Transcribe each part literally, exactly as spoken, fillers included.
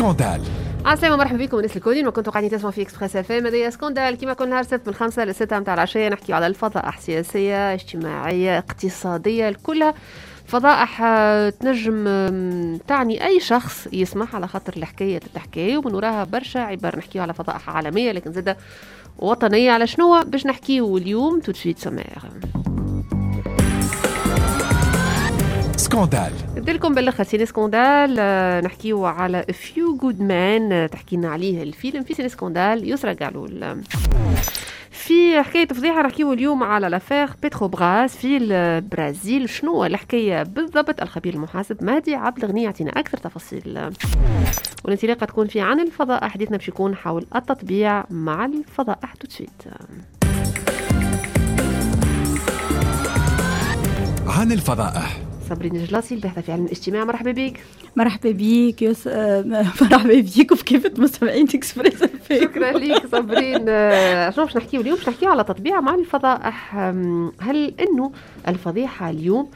سكوندال. عسلامة، مرحبا بكم الناس الكلين، وكنتوا قاعدين تسمعوا في اكسبريس اف ام. هذايا سكوندال كيما كل نهار سبت من خمسة لستة متاع العشية، نحكي على الفضائح سياسية اجتماعية اقتصادية، كلها فضائح تنجم تعني أي شخص يسمح، على خاطر الحكاية تحكي ومن وراها برشا عبر. نحكيو على فضائح عالمية لكن زادة وطنية. على شنو باش نحكيو اليوم؟ تو تسويت سمير سكوندال. نديرلكم بالأخر سيني سكوندال. نحكيو على فيو جود مان، تحكينا عليه الفيلم في سيني سكوندال. يسرى قالول في حكاية فضيحة. نحكيو اليوم على لافير بيتروبراس في البرازيل. شنو الحكاية بالضبط؟ الخبير المحاسب مهدي عبد الغني يعطينا أكثر تفاصيل. والانطلاقة تكون في عن الفضاء. حديثنا باش يكون حول التطبيع مع الفضائح. تو تسويت عن الفضائح. صابرين الجلاصي الباحثة في علم الاجتماع، مرحبا بك. مرحبا بيك يس... مرحبا بيك وكيف مستمعين اكسبريس. شكرا ليك صابرين. شنو باش نحكيو اليوم؟ باش نحكيو على تطبيع مع الفضائح. هل انه الفضيحة اليوم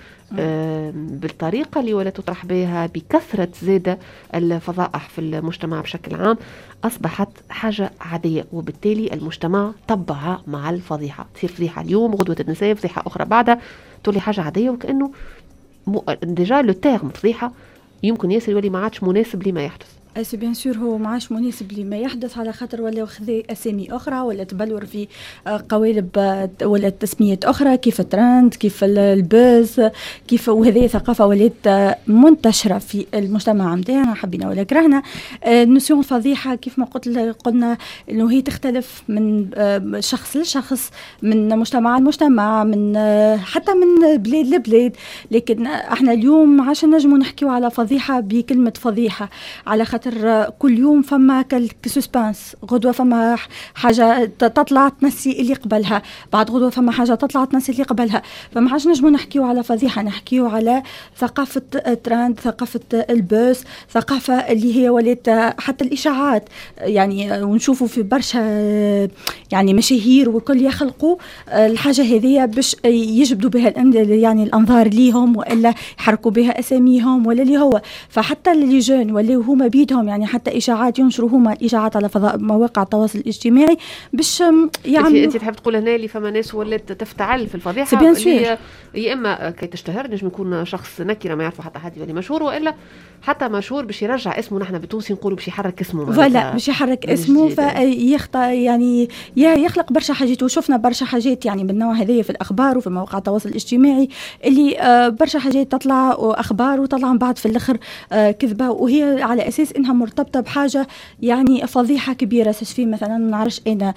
بالطريقة اللي ولا تطرح بها بكثرة زادة الفضائح في المجتمع بشكل عام أصبحت حاجة عادية، وبالتالي المجتمع طبعها مع الفضيحة؟ تصير فضيحة اليوم غدوة النساء فضيحة أخرى بعدها، تولي حاجة عادية، وكأنه ديجا لو تيرم فضيحة يمكن ياسر يولي ما عادش مناسب لما يحدث. سي بيان سور هو ما عادش مناسب لما يحدث، على خاطر ولا خذ اسامي اخرى ولا تبلور في قوالب ولا تسميات اخرى، كيف الترند، كيف البوز، كيف وهذه ثقافه ولات منتشره في المجتمع نتاعنا، حبينا ولا كرهنا. النسيون فضيحه كيف ما قلت قلنا انه هي تختلف من شخص لشخص، من مجتمع لمجتمع، من حتى من بلاد لبلاد. لكن احنا اليوم عشان نجموا نحكيو على فضيحه بكلمه فضيحه، على خاطر كل يوم فما كسوسبانس، غدوة فما حاجة تطلع تنسي اللي قبلها، بعد غدوة فما حاجة تطلع تنسي اللي قبلها. فما عادش نجمو نحكيو على فضيحة، نحكيو على ثقافة ترند، ثقافة البوس، ثقافة اللي هي ولات حتى الإشاعات. يعني ونشوفوا في برشا يعني مشاهير وكل يخلقوا الحاجة هذه باش يجبدوا بها يعني الأنظار ليهم، وإلا يحركوا بها أساميهم ولا اللي هو. فحتى اللي جون ولا هما بيدهم يعني حتى إشاعات ينشروا هما الإشاعات على فضاء مواقع التواصل الاجتماعي باش يعني. انت تحب تقول هنا اللي فما ناس ولات تفتعل في الفضيحه، اللي يا اما كي تشتهر نجم يكون شخص نكره ما يعرفه حتى حد يولي مشهور، والا حتى مشهور باش يرجع اسمه. نحن بالتونسي نقولوا باش يحرك اسمه، فلا باش يحرك اسمه فيخطا يعني يخلق برشا حاجات. وشفنا برشا حاجات يعني بالنوع هذه في الاخبار وفي مواقع التواصل الاجتماعي، اللي برشا حاجات تطلع اخبار وطلع من بعد في الاخر كذبه، وهي على اساس انها مرتبطه بحاجه يعني فضيحه كبيره. في مثلا ما نعرفش انا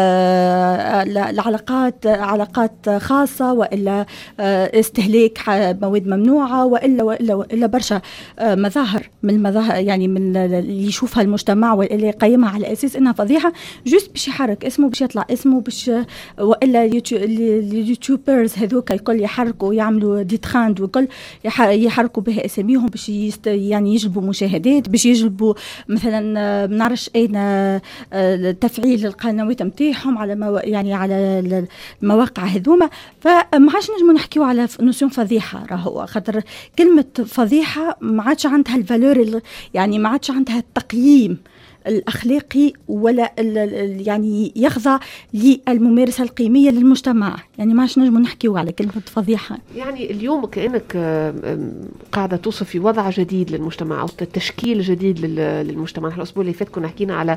آه العلاقات علاقات خاصه، والا آه استهلاك مواد ممنوعه، والا والا والا برشا آه مظاهر من المظاهر يعني من اللي يشوفها المجتمع واللي يقيمها على اساس انها فضيحه، جوست باش يحرك اسمه، باش يطلع اسمه، باش والا اليوتيوبرز هذوك الكل يحركوا يعملوا دي ترند وكل يحركوا بها اساميهم باش يعني يجلبوا مشاهدات، باش يجلبوا مثلا ما نعرفش اين تفعيل القنوات نتاعهم على مو يعني على المواقع هذوما. فما عادش نجمو نحكيو على نوسيون فضيحه، راهو خاطر كلمه فضيحه ما عادش عندها الفالور، يعني ما عادش عندها التقييم الأخلاقي ولا يعني يخضع للممارسة القيمية للمجتمع. يعني ما عادش نجمو نحكيو على كلمة فضيحة. يعني اليوم كأنك قاعدة توصف في وضع جديد للمجتمع أو تشكيل جديد للمجتمع. نحن الأسبوع اللي فات كنا حكينا على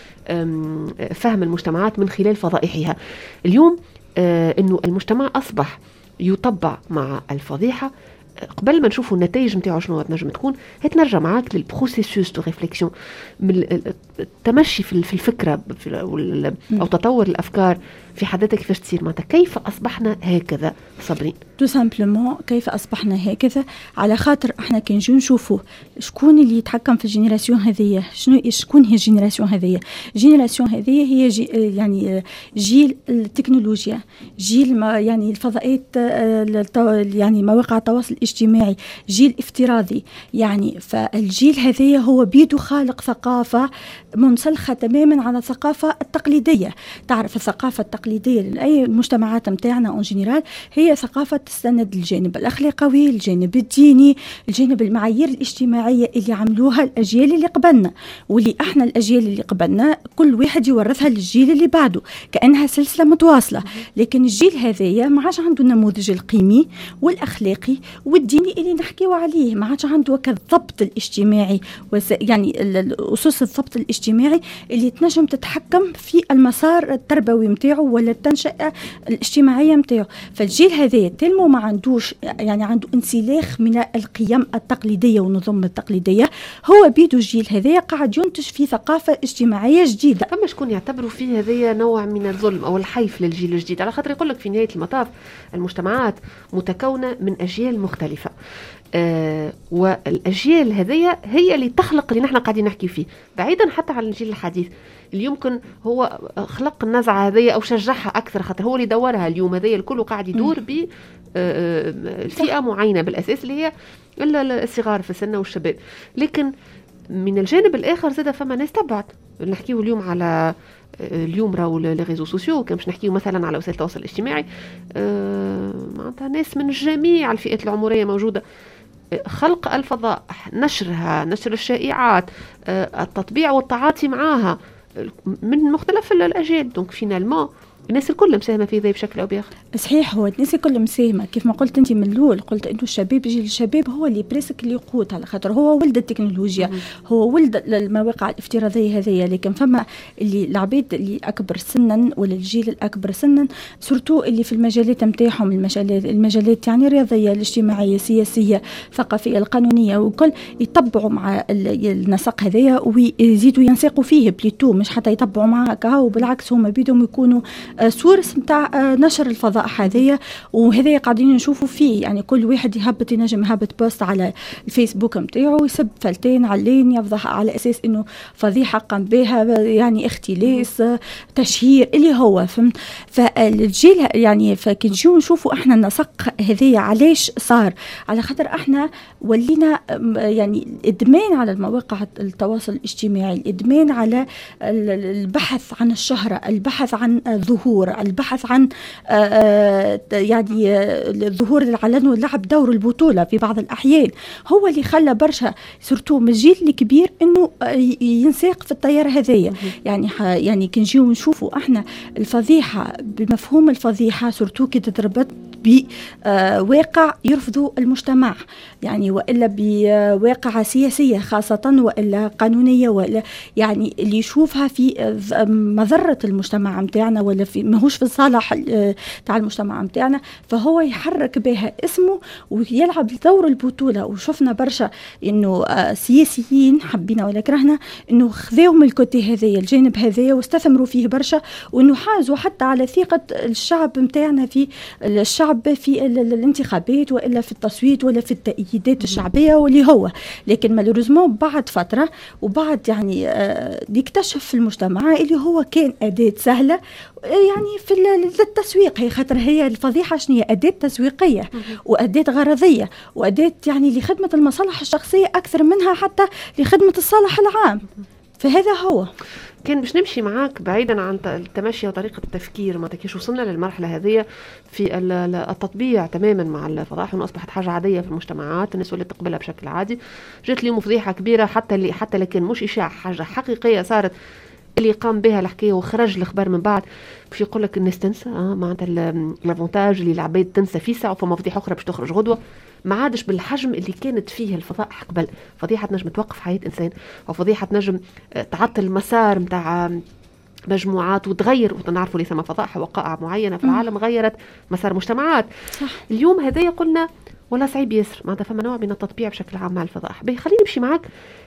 فهم المجتمعات من خلال فضائحها. اليوم إنه المجتمع أصبح يطبع مع الفضيحة. قبل ما نشوفوا النتائج نتاعو شنو تنجم تكون، هات نرجع معاك للبروسيسوس دو ريفليكسيون، من التمشي في الفكره او تطور الافكار في حدتها كيفاش تصير. معناتها كيف اصبحنا هكذا صابرين؟ تو سامبلومون كيف اصبحنا هكذا، على خاطر احنا كي نجي نشوفوا شكون اللي يتحكم في الجينيراسيون هذه، شنو شكون هي الجينيراسيون هذه. الجينيراسيون هذه هي جي يعني جيل التكنولوجيا، جيل ما يعني الفضائيات يعني مواقع التواصل الاجتماعي جيل افتراضي، يعني فالجيل هذا هو بيده خالق ثقافة منسلخة تماما على الثقافة التقليدية. تعرف الثقافة التقليدية لأي المجتمعات متاعنا اون جينيرال هي ثقافة تستند الجانب الأخلاقي، الجانب الديني، الجانب المعايير الاجتماعية اللي عملوها الأجيال اللي قبلنا، واللي احنا الأجيال اللي قبلنا كل واحد يورثها للجيل اللي بعده كأنها سلسلة متواصلة. لكن الجيل هذايا ما عادش عنده النموذج القيمي والأخلاقي والديني اللي نحكيو عليه، ما عادش عنده كالضبط الاجتماعي، يعني الأسس الضبط الاجتماعي اللي تنجم تتحكم في المسار التربوي متاعه ولا التنشئة الاجتماعية متاعه. فالجيل هذايا تلمو ما عندوش، يعني عنده انسلاخ من القيم التقليدية والنظم التقليدية، هو بيدو الجيل هذايا قاعد ينتج في ثقافة اجتماعية جديدة. فما شكون يعتبروا فيه هذايا نوع من الظلم أو الحيف للجيل الجديد، على خاطر يقول لك في نهاية المطاف المجتمعات متكونة من أجيال مختلفة، آه والأجيال هذية هي اللي تخلق اللي نحن قاعدين نحكي فيه، بعيدا حتى عن الجيل الحديث اللي يمكن هو خلق النزعة هذية أو شجعها أكثر، خاطر هو اللي دورها. اليوم هذية الكل قاعد يدور ب فئة معينة بالأساس اللي هي الصغار في السن والشباب. لكن من الجانب الآخر زاد فما ناس تبعت، نحكيه اليوم على اليوم راهو لي ريزو سوسيو، كان باش نحكيو مثلا على وسائل التواصل الاجتماعي، آه معناتها ناس من جميع الفئات العمرية موجودة. خلق الفضائح، نشرها، نشر الشائعات، آه التطبيع والتعاطي معها من مختلف الأجيال. دونك فينالمون الناس الكل مساهمة في ذي بشكل أو بآخر. صحيح، هو الناس الكل مساهمة كيف ما قلت أنت من الأول، قلت إنه الشباب جيل الشباب هو اللي بريسك اللي يقود، على خاطر هو ولد التكنولوجيا، هو ولد المواقع الافتراضية هذية. لكن فما اللي العبيد اللي أكبر سنا ولا الجيل الأكبر سنا سورتو اللي في المجالات متاعهم، المجالات المجالات يعني الرياضية الاجتماعية السياسية الثقافية القانونية وكل، يتبعوا مع النسق هذية ويزيدوا ينساقوا فيه بليتو، مش حتى يتبعوا معها كهو، بالعكس هم بيدهم يكونوا سورس متاع نشر الفضائح هذه. وهذا قاعدين نشوفوا فيه، يعني كل واحد يهبط ينجم يهبط بوست على الفيسبوك متاعه يسب فلتين علين، يفضح على اساس انه فضيحه قام بها، يعني اختلاس، تشهير اللي هو فهمت. فالجيل يعني فكنجيو نشوفوا احنا النسق هذه علاش صار، على خاطر احنا ولينا يعني ادمان على المواقع التواصل الاجتماعي، الادمان على البحث عن الشهره، البحث عن ظهور، البحث عن يعني الظهور العلن واللعب دور البطولة في بعض الأحيان، هو اللي خلى برشا سورتو من الجيل الكبير إنه ينساق في التيار هذية. يعني يعني كنجيو نشوفوا احنا الفضيحة بمفهوم الفضيحة سورتو كي تضربت بواقع يرفضوا المجتمع، يعني وإلا بواقع سياسية خاصة وإلا قانونية، وإلا يعني اللي يشوفها في مضرة المجتمع متاعنا ولا في ماهوش في الصالح تاع المجتمع متاعنا، فهو يحرك بها اسمه ويلعب دور البطولة. وشفنا برشا إنه سياسيين حبينا ولا كرهنا إنه خذوا من الكوتي هذايا الجانب هذايا واستثمروا فيه برشا، وإنه حازوا حتى على ثقة الشعب متاعنا في الشعب في الانتخابات وإلا في التصويت ولا في التأييدات الشعبية واللي هو. لكن مالوريزمون بعد فترة وبعد يعني يكتشف في المجتمع اللي هو كان أداة سهلة يعني في التسويق، هي خاطر هي الفضيحة شنية أداة تسويقية وأداة غرضية وأداة يعني لخدمة المصالح الشخصية أكثر منها حتى لخدمة الصالح العام. فهذا هو كان باش نمشي معاك بعيدا عن التمشي وطريقة التفكير، ما تكيش وصلنا للمرحلة هذه في التطبيع تماما مع الفضائح، وأنه أصبحت حاجة عادية في المجتمعات، الناس اللي تقبلها بشكل عادي. جات اليوم فضيحة كبيرة حتى اللي حتى لكن مش إشاعة، حاجة حقيقية صارت اللي قام بها الحكاية وخرج الأخبار من بعد، باش يقول لك الناس تنسى اه معناتها الافونتاج اللي العباد تنسى في ساعة وفما فضيحة أخرى باش تخرج غدوة، ما عادش بالحجم اللي كانت فيه الفضائح قبل. فضيحة تنجم توقف حياة إنسان، أو فضيحة تنجم تعطل المسار متاع مجموعات وتغير، ونعرفوا لي ثم فضائح وقائع معينة في العالم غيرت مسار مجتمعات. صح. اليوم هذا قلنا ولا صعيب ياسر، معناتها فما نوع من التطبيع بشكل عام مع الفضائح. خليني نمشي معك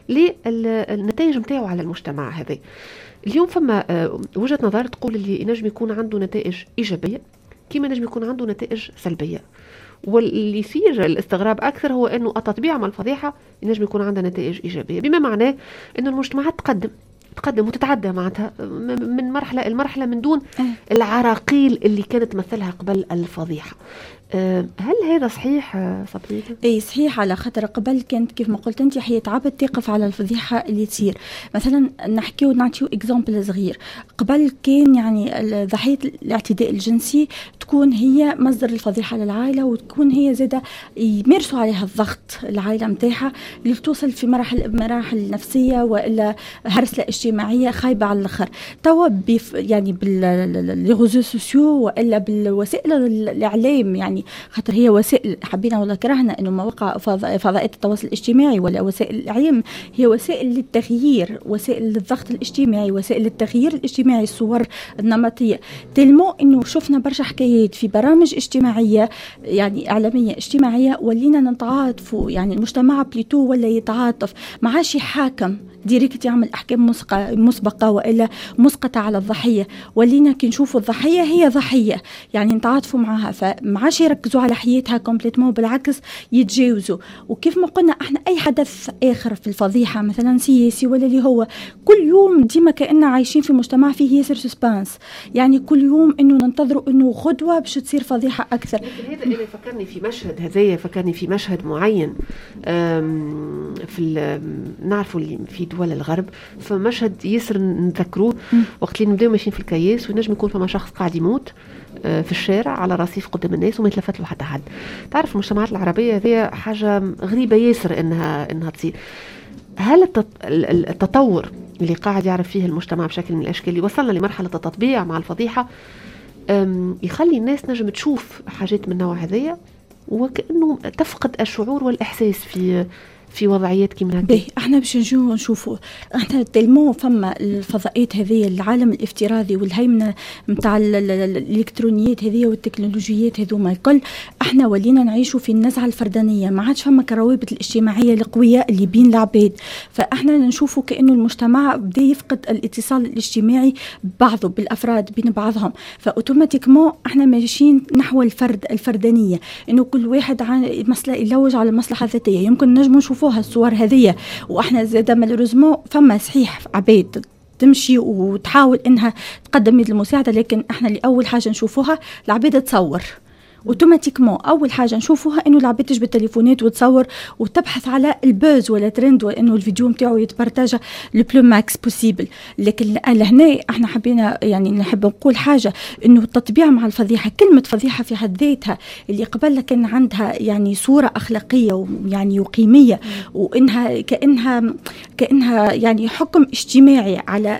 للنتائج متاعه على المجتمع هذا. اليوم فما وجهة نظر تقول اللي ينجم يكون عنده نتائج إيجابية كما ينجم يكون عنده نتائج سلبية، واللي يثير الاستغراب أكثر هو أنه التطبيع مع الفضيحة ينجم يكون عنده نتائج إيجابية، بما معناه أنه المجتمعات تقدم تقدم وتتعدى معناتها من مرحلة المرحلة من دون العراقيل اللي كانت تمثلها قبل الفضيحة. هل هذا صحيح صبري؟ اي صحيح، على خاطر قبل كانت كيف ما قلت انت حياة عبد تقف على الفضيحه اللي تصير. مثلا نحكيو نعطيو اكزامبل صغير. قبل كان يعني ضحيه الاعتداء الجنسي تكون هي مصدر الفضيحه للعائله، وتكون هي زاده يمارسوا عليها الضغط العائله نتاعها اللي توصل في مراحل مراحل نفسيه والا هرسله اجتماعيه خايبه على الاخر. توا يعني بالريزو سوسيو والا بالوسائل الاعلام، يعني خاطر هي وسائل حبينا ولا كرهنا انه مواقع فضائيات التواصل الاجتماعي ولا وسائل الاعلام هي وسائل للتغيير، وسائل للضغط الاجتماعي، وسائل للتغيير الاجتماعي، الصور النمطيه. تلمو انه شفنا برشا حكايات في برامج اجتماعيه يعني اعلاميه اجتماعيه ولينا نتعاطفوا، يعني المجتمع بليتو ولا يتعاطف، ما عادش يحاكم ديريكت يعمل احكام مسبقه والا مسقطه على الضحيه. ولينا كي نشوفوا الضحيه هي ضحيه يعني نتعاطفوا معها، فما عادش يركزوا على حياتها كومبليتمون، بالعكس يتجاوزوا. وكيف ما قلنا احنا اي حدث اخر في الفضيحه مثلا سياسي ولا اللي هو كل يوم ديما كأننا عايشين في مجتمع فيه ياسر سسبانس، يعني كل يوم انه ننتظروا انه غدوه باش تصير فضيحه اكثر. لكن هذا اللي فكرني في مشهد هذايا فكرني في مشهد معين في نعرفوا اللي في دول الغرب، فمشهد ياسر نذكروه وقت اللي نبداو ماشيين في الكياس ونجم يكون فما شخص قاعد يموت في الشارع على رصيف قدام الناس وما يتلفت له حتى حد. تعرف المجتمعات العربيه هذه حاجه غريبه ياسر انها انها تصير. هل التطور اللي قاعد يعرف فيه المجتمع بشكل من الاشكال اللي وصلنا لمرحله التطبيع مع الفضيحه يخلي الناس نجم تشوف حاجات من النوع هذيا وكأنه تفقد الشعور والإحساس في في وضعيات كيما هكا؟ احنا باش نجيو نشوفوا احنا تلمو فما الفضائيات هذه، العالم الافتراضي والهيمنه نتاع الالكترونيات هذه والتكنولوجيات هذوما الكل، احنا ولينا نعيشوا في النزعه الفردانيه، ما عادش فما كروابط الاجتماعيه القويه اللي بين العباد. فاحنا نشوفوا كانه المجتمع بدا يفقد الاتصال الاجتماعي ببعضه بالافراد بين بعضهم، فاوتوماتيكمون احنا ماشيين نحو الفرد الفردانيه، انه كل واحد عن مصلحه يلوج على المصلحه الذاتيه. يمكن نجم نشوفوها الصور هذه واحنا زاده مالوريزمون فما صحيح عباد تمشي وتحاول انها تقدم يد المساعده، لكن احنا اللي اول حاجه نشوفوها العباد تصور اوتوماتيكمون. اول حاجه نشوفوها انه العباد تجبد التليفونات وتصور وتبحث على البوز ولا ترند وانه الفيديو نتاعو يتبارتاجا لو بلو ماكس بوسيبل. لكن لهنا احنا حبينا يعني نحب نقول حاجه، انه التطبيع مع الفضيحه، كلمه فضيحه في حد ذاتها اللي قبل كان عندها يعني صوره اخلاقيه ويعني وقيميه، وانها كانها كانها يعني حكم اجتماعي على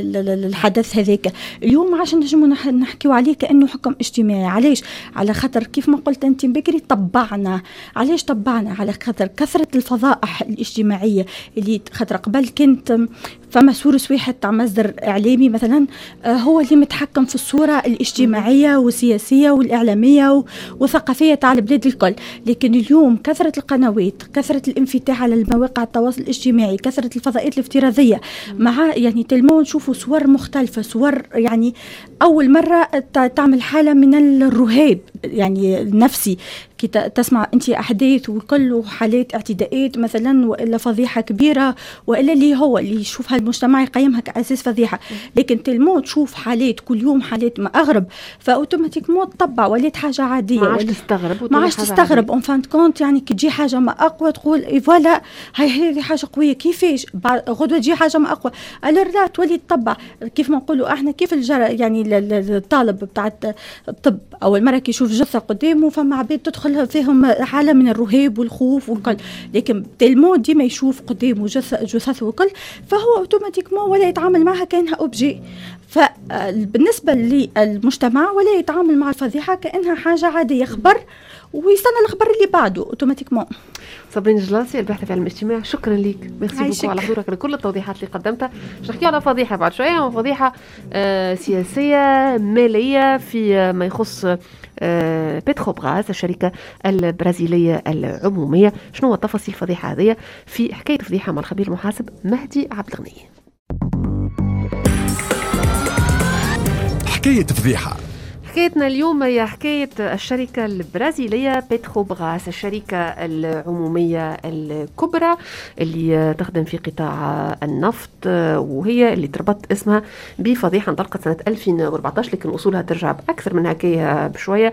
الحدث هذاك، اليوم عشان نجموا نحكيو عليه كانه حكم اجتماعي. علاش؟ على خاطر كيف ما قلت انت بكري طبعنا. علاش طبعنا؟ على خاطر كثره الفضائح الاجتماعيه اللي خاطر قبل كنت فما سورس واحد تاع مصدر اعلامي مثلا هو اللي متحكم في الصوره الاجتماعيه والسياسيه والاعلاميه والثقافيه تاع البلاد الكل. لكن اليوم كثره القنوات، كثره الانفتاح على المواقع التواصل الاجتماعي، كثره الفضائيات الافتراضيه، مع يعني تلمو نشوفوا صور مختلفه، صور يعني اول مره تعمل حاله من الرهاب يعني النفسي كي تسمع انت احداث وكل حالات اعتداءات مثلا والا فضيحه كبيره والا اللي هو اللي يشوفها المجتمع يقيمها كاساس فضيحه. لكن تلمو تشوف حالات كل يوم حالات ما اغرب، فاوتوماتيكمون تطبع ولات حاجه عاديه، ما عادش تستغرب ما عادش تستغرب اون فان كونت. يعني كي تجي حاجه ما اقوى تقول فوالا هاي هذه حاجه قويه، كيفاش غدوه تجي حاجه ما اقوى الور لا تولي تطبع. كيف ما نقولوا احنا كيف الجر يعني الطالب بتاع الطب اول مره كي يشوف جثه قدامه فما عباد تدخل فيهم حاله من الرهيب والخوف والكل، لكن تلمو ديما يشوف قدامه جثث وكل فهو اوتوماتيكمون ولا يتعامل معها كانها اوبجي. فبالنسبه للمجتمع ولا يتعامل مع الفضيحه كانها حاجه عاديه، خبر ويستنى الخبر اللي بعده اوتوماتيكمون. صابرين جلاسي الباحثه في علم الاجتماع، شكرا لك، ميرسي بوكو على حضورك لكل التوضيحات اللي قدمتها. باش نحكيو على فضيحه بعد شويه، فضيحه آه سياسيه ماليه في ما يخص آه بتروبراز الشركه البرازيليه العموميه. شنو هو التفاصيل الفضيحه هذه في حكايه فضيحه مع الخبير المحاسب مهدي عبد الغني. حكايه فضيحه حكايتنا اليوم هي حكاية الشركة البرازيلية بيتروبراس، الشركة العمومية الكبرى اللي تخدم في قطاع النفط، وهي اللي تربط اسمها بفضيحة انطلقت سنة ألفين وأربعطاش، لكن أصولها ترجع بأكثر من هكاية بشوية،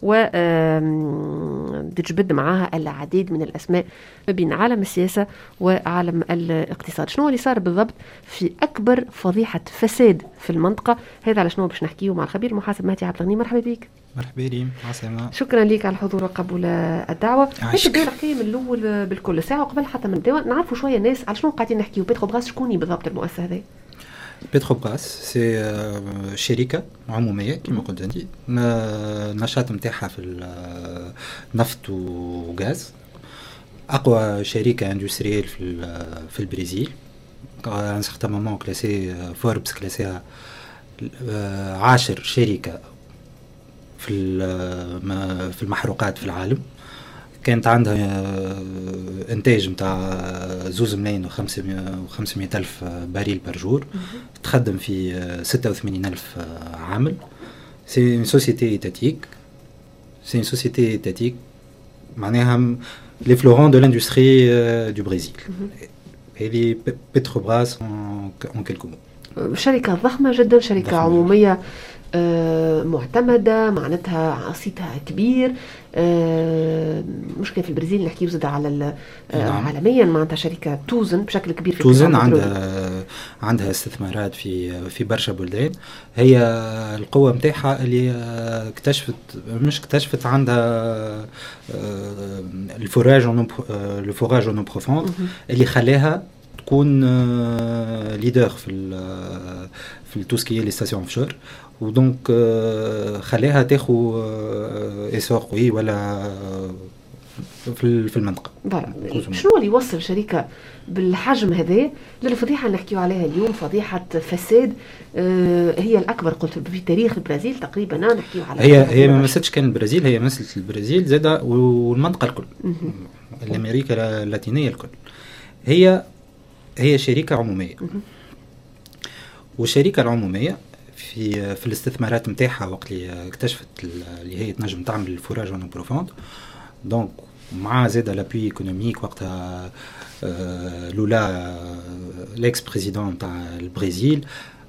وتجبد معها العديد من الأسماء ما بين عالم السياسة وعالم الاقتصاد. شنو اللي صار بالضبط في أكبر فضيحة فساد في المنطقة؟ هذا على شنو باش نحكيه مع الخبير المحاسب مهدي عبد الغني. مرحبا بك. مرحبا ريم، عسلامة. شكرا لك على الحضور وقبول الدعوة. باش نبداو الحكاية من الأول بالكل ساعة، وقبل حتى من نبداو نعرفوا شوية الناس على شنو قاعدين نحكيو. بيتروبراس شكوني بالضبط المؤسسة هذه؟ بيتروبراس سي شركة عمومية كما قلت أنت، النشاط نتاعها في النفط وغاز، أقوى شركة اندستريال في في البرازيل. ان سيغتان مومون كلاسي فوربس كلاسيها عاشر شركة في في المحروقات في العالم. كانت عندها انتاج متاع زوز ملايين وخمسمائة ألف باريل برجور، تخدم في ستة وثمانين ألف عامل. سي une société étatique, c'est une société étatique معناها les fleurons de l'industrie du Brésil. هذه بيتروبراس en quelques mots. شركة ضخمة جدا، شركة ضخمة عمومية آه معتمدة، معناتها صيتها كبير. آه مشكلة في البرازيل نحكي زاد على آه نعم. عالميا معناتها شركة توزن بشكل كبير في توزن، عندها عندها استثمارات في في برشا بلدان. هي القوة متاعها اللي اكتشفت مش اكتشفت عندها الفوراج الفوراج اون بروفوند اللي خلاها تكون ليدر في في توسكي لي ستاسيون اوفشور، ودونك خلاها تاخذ اسور قوي ولا في في المنطقه. شنو اللي يوصل شركه بالحجم هذا للفضيحه اللي نحكيو عليها اليوم، فضيحه فساد هي الاكبر قلت في تاريخ البرازيل تقريبا؟ نحكيو على هي هي ما مساتش كان البرازيل، هي مسلت البرازيل زاد والمنطقه الكل، الامريكا اللاتينيه الكل. هي هي شركه عموميه، والشركه العموميه في في الاستثمارات نتاعها وقت اللي اكتشفت اللي هي تنجم تعمل الفوراج اون بروفوند، دونك مع زاد لابوي ايكونوميك وقتها آه لولا ليكس بريزيدون تاع البرازيل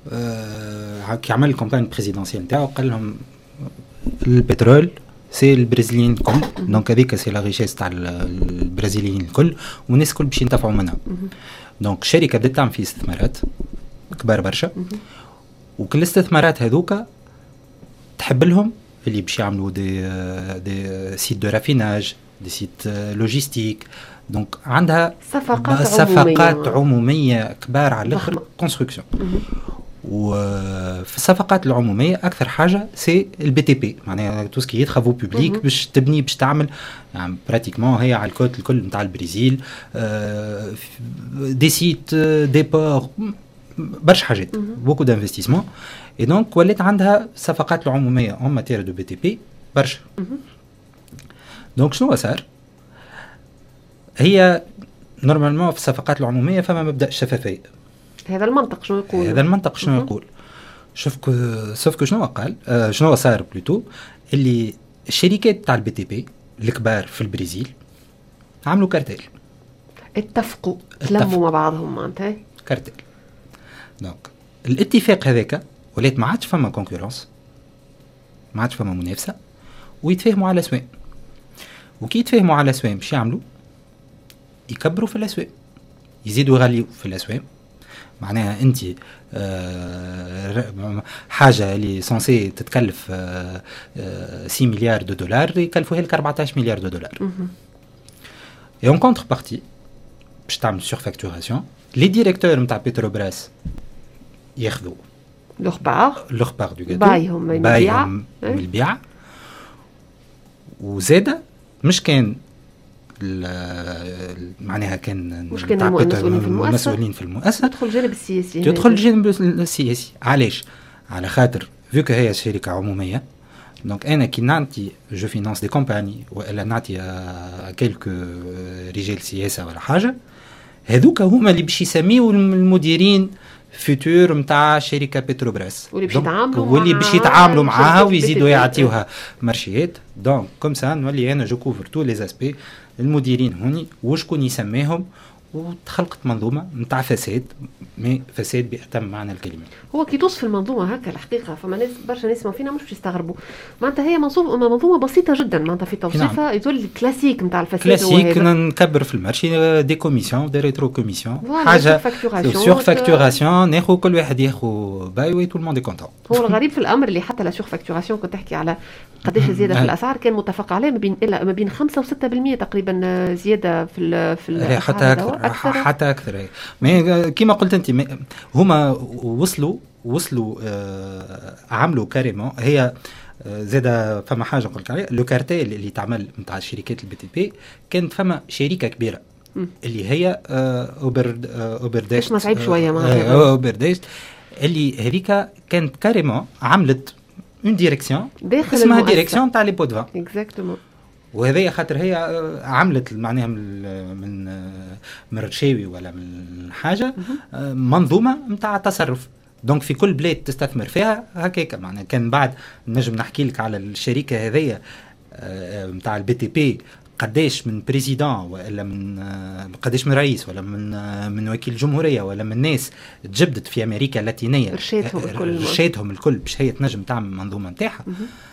آه كي عمل الكامباني بريزيدونسيال نتاعو قال لهم البترول سي البرازيليين الكل، دونك هذيك سي لا ريشيس تاع البرازيليين الكل والناس الكل باش ينتفعوا منها. دونك الشركه بدات تعمل في استثمارات كبار برشا، وكل الاستثمارات هذوك تحب لهم اللي باش يعملوا دي دي سيت دو رافيناج، دي سيت لوجيستيك. دونك عندها صفقات صفقات عمومية, عمومية كبار على الاخر كونستركسيون. وفي الصفقات العموميه اكثر حاجه سي البي تي بي، معناها تو سكي ترافو بوبليك باش تبني باش تعمل يعني براتيكمون هي على الكوت الكل نتاع البرازيل، دي سيت دي بور برشا حاجات، بوكو دانفستيسمون. اي دونك ولات عندها صفقات العموميه اون ماتير دو بي تي بي برشا. دونك شنو صار؟ هي نورمالمون في الصفقات العموميه فما مبدا الشفافيه. هذا المنطق شنو يقول؟ هذا المنطق شنو يقول؟ شوف سوف شنو قال آه شنو صار بلوتو اللي الشركات تاع البي تي بي الكبار في البرازيل عملوا كارتيل، اتفقوا تلموا مع بعضهم معناتها كارتيل. دونك الاتفاق هذاك ولات ما عادش فما كونكورونس، ما عادش فما منافسه، ويتفاهموا على اسواق. وكي يتفاهموا على اسواق باش يعملوا يكبروا في الاسواق، يزيدوا يغليوا في الاسواق. معناها انت آه حاجه اللي سانسي تتكلف آه آه ستة مليار دو دولار يكلفوها لك أربعطاش مليار دو دولار. اي اون كونتر بارتي باش تعمل سور فاكتوراسيون لي ديريكتور نتاع بيتروبراس ياخذوا لوغ بار لوغ بار دو غاتو، بايهم من البيع من البيع. وزاده مش كان معناها كان مش كان المسؤولين في المؤسسة المسؤولين في المؤسسة تدخل الجانب السياسي، تدخل الجانب السياسي. علاش؟ على خاطر فيك هي شركة عمومية، دونك أنا كي نعطي جو فينانس دي كومباني ولا نعطي كيلكو رجال سياسة ولا حاجة، هذوك هما اللي باش يسميوا المديرين فيتور نتاع شركه بتروبراس واللي باش يتعاملوا واللي باش يتعاملوا معاها ويزيدوا يعطيوها مارشيات. دونك كوم سا نولي انا جو كوفر تو لي اسبي المديرين هوني وشكون يسميهم، وتخلقت منظومه نتاع فساد، مي فساد بأتم معنى الكلمه. هو كي توصف المنظومه هكا الحقيقه فما ناس برشا ناس فينا مش باش يستغربوا، معناتها هي منظومه بسيطه جدا، معناتها في توصيفها نعم. يقول كلاسيك نتاع الفساد، كلاسيك نكبر في المارشي دي كوميسيون دي ريترو كوميسيون حاجه سور فاكتوراسيون، ناخذ كل واحد ياخذ باي وي تو الموند كونتون. هو الغريب في الامر اللي حتى لا سور فاكتوراسيون كنت تحكي على قداش زياده في الاسعار كان متفق عليه ما بين الا ما بين خمسة وستة بالمئة تقريبا زياده في في حتى اكثر أكثر. حتى اكثر. مي كيما قلت انت هما وصلوا وصلوا آه عملوا كاريمون هي آه زاده فما حاجه قلت عليها لو كارتيل اللي تعمل نتاع الشركات البي تي بي، كانت فما شركه كبيره م. اللي هي آه اوبر آه اوبرديست اسمها صعيب شويه معناتها آه اوبرديست اللي هذيك كانت كاريمون عملت اون ديريكسيون اسمها ديريكسيون تاع لي بودفا اكزاكتومون. وهذه خاطر هي عملت معناها من من من رشاوي ولا من حاجه منظومه نتاع تصرف. دونك في كل بلاد تستثمر فيها هكاك معناها. كان بعد نجم نحكي لك على الشركه هذيا نتاع البي تي بي قداش من بريزيدان ولا من قداش من رئيس ولا من من وكيل جمهوريه ولا من ناس تجبدت في امريكا اللاتينيه رشيتهم الكل رشيتهم الكل باش هي تنجم تعمل منظومه نتاعها.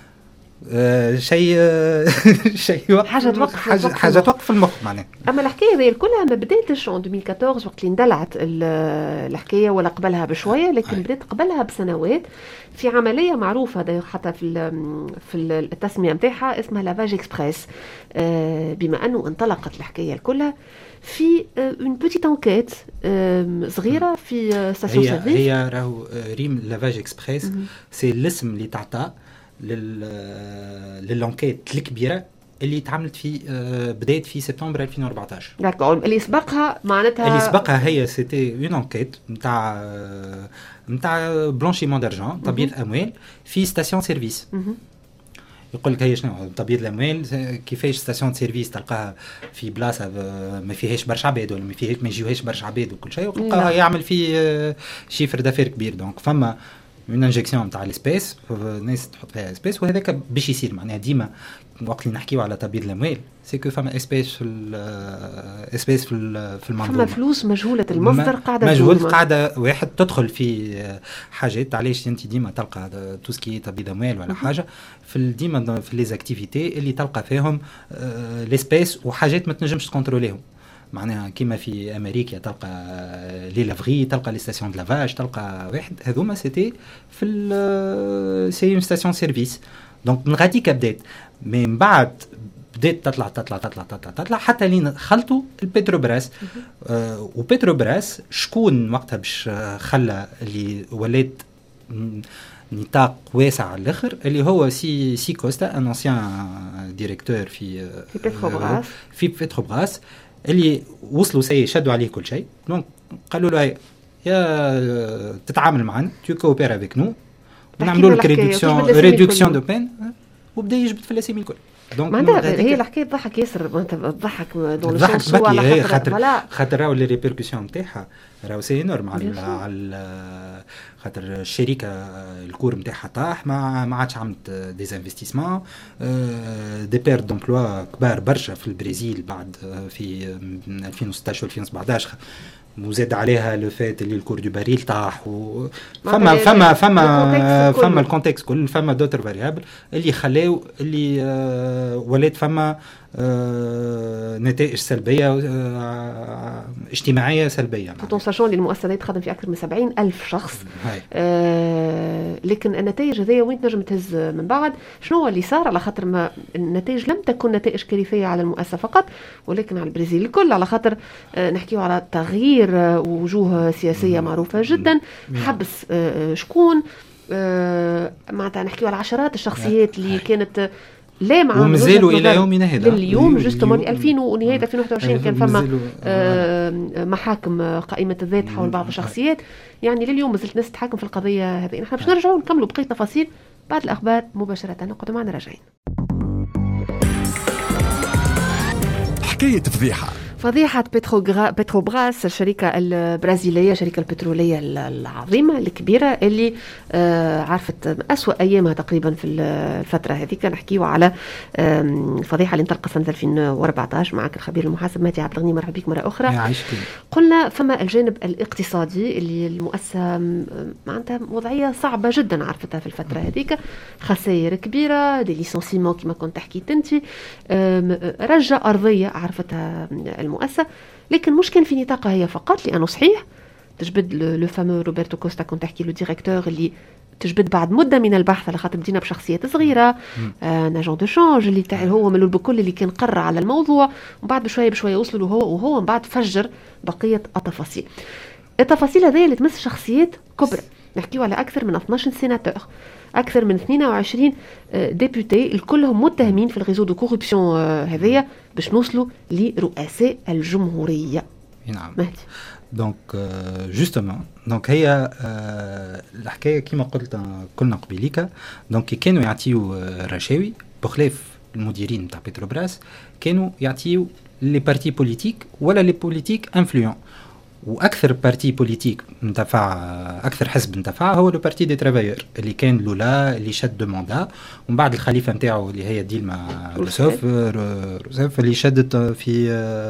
آه شيء آه شيء حاجه توقف حاجه, حاجة توقف المخ معناها. اما الحكايه هذه كلها ما بداتش في ألفين وأربعطاش وقت اللي اندلعت الحكايه ولا قبلها بشويه، لكن هاي. بدات قبلها بسنوات في عمليه معروفه حتى في في التسميه نتاعها اسمها لافاج اكسبريس. آه بما انه انطلقت الحكايه كلها في اون بوتيت انكيت صغيره في ستاسيون سيرفيس. هي راهو ريم لافاج اكسبريس سي الاسم اللي تعطى لل للانكيت الكبيره اللي تعملت في بدايه في سبتمبر ألفين وأربعطاش. داكور. اللي سبقها معناتها اللي سبقها هي سيتي اون انكيت نتاع نتاع بلانشيمون دارجون تبييض اموال في ستاسيون سيرفيس. يقول لك هي شنو تبييض الاموال كيفاش ستاسيون سيرفيس تلقاها في بلاصه ما فيهاش برشا عباد ولا ما فيهاش ما يجيوهاش برشا عباد وكل شيء وتلقاها يعمل فيه شيفر دافير كبير. دونك فما من انجكسيون تاع الاسبيس الناس تحط فيها اسبيس وهذاك باش يصير معناها ديما وقت اللي نحكيو على تبييض الاموال سي كو فما اسبيس في الاسبيس في في المنظومه، فما فلوس مجهوله المصدر قاعده مجهول قاعده واحد تدخل في حاجات. علاش انت ديما تلقى توسكي تبييض اموال ولا حاجه في ديما في لي زاكتيفيتي اللي تلقى فيهم الاسبيس وحاجات ما تنجمش تكونتروليهم معناها كيما في امريكا تلقى لي لافغي تلقى لي ستاسيون لافاج تلقى واحد هذوما سيتي في سي اون ستاسيون سيرفيس. دونك من غاديك بدات من بعد بدات تطلع تطلع تطلع تطلع تطلع حتى لين خلطوا البتروبراس. آه وبتروبراس شكون وقتها باش خلى اللي ولات نطاق واسع على الاخر اللي هو سي سي كوستا ان انسيان ديريكتور في في بتروبراس في بتروبراس اللي وصلوا سي شدوا عليه كل شيء. دونك قالوا له يا تتعامل معنا تو كوبير افيك نو ونعملوا لك ريدكسيون ريدكسيون دو بين وبدا يجبد في الاسامي الكل. دونك معناتها هي الحكايه تضحك ياسر معناتها تضحك دون السونس على خاطر خاطر راهو لي ريبيركسيون نتاعها راهو سي نورم على خاطر الشركه الكور نتاعها طاح ما ما عادش عملت دي انفستيسمون دي بير دومبلوا كبار برشا في البرازيل بعد في ألفين وستطاش وألفين وسبعطاش وزاد عليها لو فات اللي الكور دو باريل طاح و فما فما فما فما الكونتكست كل فما دوتر فاريابل اللي خلاو اللي آه ولات فما آه نتائج سلبيه آه اجتماعيه سلبيه. تونساشون اللي المؤسسه تخدم في اكثر من سبعين ألف شخص. آه لكن النتائج هذه وين تنجم تهز من بعد شنو هو اللي صار على خاطر ما النتائج لم تكن نتائج كارثيه على المؤسسه فقط ولكن على البرازيل الكل على خاطر آه نحكيو على تغيير وجوه سياسيه معروفه جدا حبس آه شكون آه معناتها نحكيو على عشرات الشخصيات اللي كانت لا مع ومازالوا الى يومنا هذا اليوم جوستومون ألفين ونهايه ألفين وواحد وعشرين كان فما آه محاكم قائمه الذات حول بعض الشخصيات يعني لليوم مازلت ناس تحاكم في القضيه هذه. نحن باش نرجعوا نكملوا بقيه تفاصيل بعد الاخبار مباشره. نقعدوا معنا راجعين. حكايه فضيحه فضيحة بتروغرا... بتروبراس، الشركة البرازيلية، الشركة البترولية العظيمة الكبيرة اللي آه عرفت أسوأ أيامها تقريبا في الفترة هذه. كان نحكيوا على الفضيحة اللي انطلقت سنة ألفين وأربعة عشر. معك الخبير المحاسب مهدي عبد الغني، مرحبا بك مرة أخرى. قلنا فما الجانب الاقتصادي اللي المؤسسة معناتها وضعية صعبة جدا عرفتها في الفترة هذيك، خسائر كبيرة، دي ليسونسيمون كما كنت حكيت انت، رجة أرضية عرفتها المؤسسة، لكن مش كان في نطاقها هي فقط، لأنه صحيح تجبد لو فامو روبرتو كوستا كنت تحكي له ديريكتور اللي تجبد بعد مده من البحث على خاطر بدينا بشخصيات صغيره، آه ناجون دو شانج اللي تاع هو ملول بكل اللي كان قرر على الموضوع، وبعد بشويه بشويه وصلوا له هو، وهو من بعد فجر بقيه التفاصيل. التفاصيل هذه اللي تمس شخصيات كبرى، نحكيو على اكثر من اثناش سيناتور، اكثر من اثنين وعشرين ديبوتي، الكلهم متهمين في الغيزو دو كوربسيون هذيا باش نوصلوا لرؤساء الجمهوريه. نعم مهدي. دونك جوستومون دونك هي الحكايه كما قلت كلنا قبيليك، دونك كانوا يعطيو رشاوي بخلاف المديرين تاع بتروبراس، كانوا يعطيو لي بارتي بوليتيك ولا لي بوليتيك انفلوون، واكثر بارتي بوليتيك انتفع، اكثر حزب انتفع هو لو بارتي دي ترافايور اللي كان لولا اللي شد دو موندا، ومن بعد الخليفه نتاعو اللي هي ديلما روسيف روسيف اللي شدت في